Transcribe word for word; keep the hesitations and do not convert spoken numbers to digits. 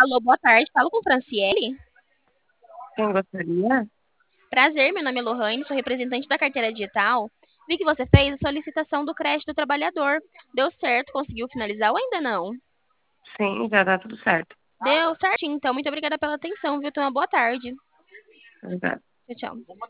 Alô, boa tarde. Falo com Franciele. Quem gostaria? Prazer, meu nome é Lohane, sou representante da carteira digital. Vi que você fez a solicitação do crédito do trabalhador. Deu certo? Conseguiu finalizar ou ainda não? Sim, já dá tudo certo. Deu certinho, então. Muito obrigada pela atenção, viu? Tenha uma boa tarde. Exato. Tchau, tchau.